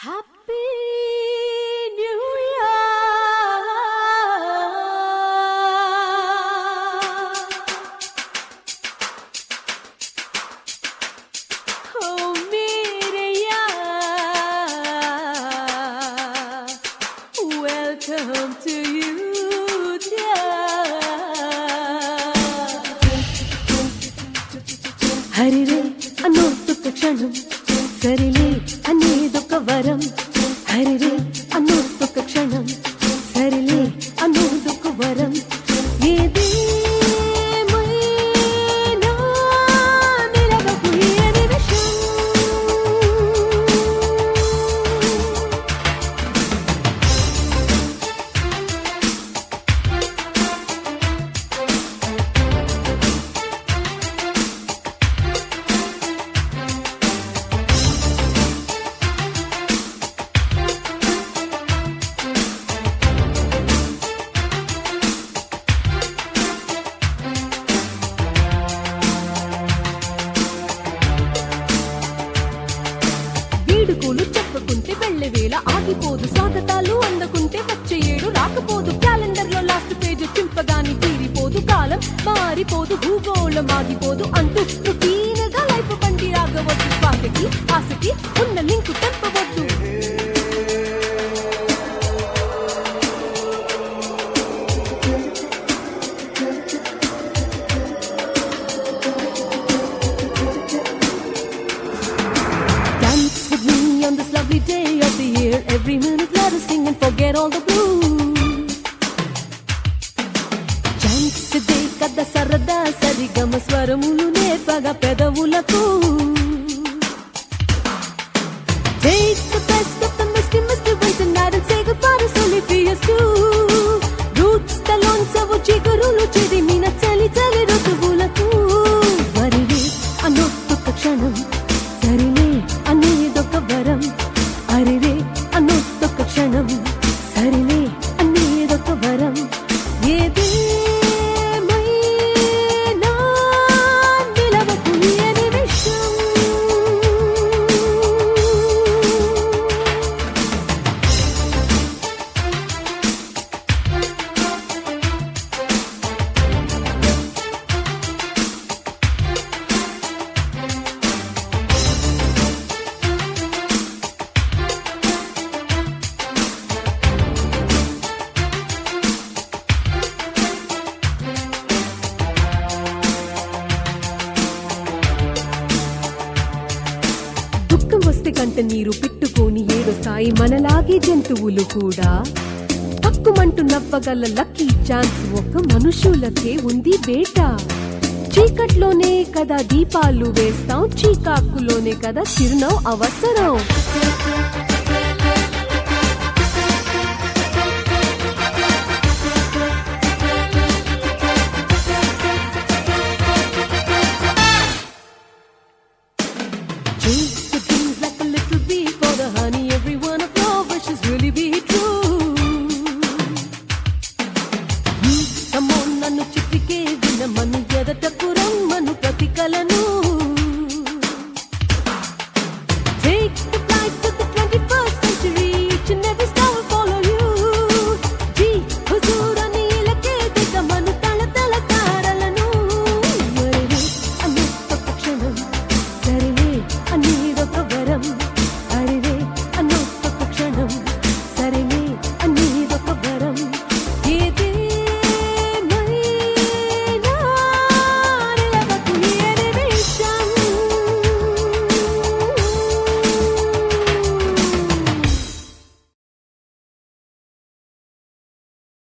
Happy New Year. Oh mere yaar, welcome to you dear. హరిరే అనొక క్షణం సరిలే అనేదొక వరం హరిరే అనొక క్షణం సరిలే అనేదొక వరం ఏదేమైనా నిలవకు ఈ నిమిషం వేడుకోలు చెప్పుకుంటే వెళ్ళే వేళ ఆగిపోదు స్వాగతాలు అందకుంటే వచ్చే ఏడు రాకపోదు క్యాలెండర్ లో లాస్ట్ పేజ్ చింపగాని తీరిపోదు కాలం మారిపోదు భూగోళం ఆగిపోదు అంటూ రొటీన్ గా లైఫ్ బండి ఆగవద్దు శ్వాసకి ఆశకి ఉన్న లింకు తెంపవద్దు on this lovely day of the year. Every minute let us sing and forget all the blues. Chance de kada sarada sarigama swaramulu nepaga pedavulaku. Take the best of the misty ways tonight and say goodbye to silly fears too. Roots talon savu chigarulu chedi mina chali rutuvulaku. Varire anottu kshanam sarile అనేదొక వరం అరిరే అనొక క్షణం సరిలే అనేదొక వరం ఏదేమైనా నిలవకు ఈ నిమిషం వస్తే కంట నీరు పెట్టుకొని ఏడుస్తాయి మనలాగే జంతువులు కూడా తక్కుమంటూ నవ్వగల లక్కీ ఛాన్స్ ఒక మనుషులకే ఉంది బేట చీకట్లోనే కదా దీపాలు వేస్తాం చీకాకులోనే కదా చిరునవ్వు అవసరం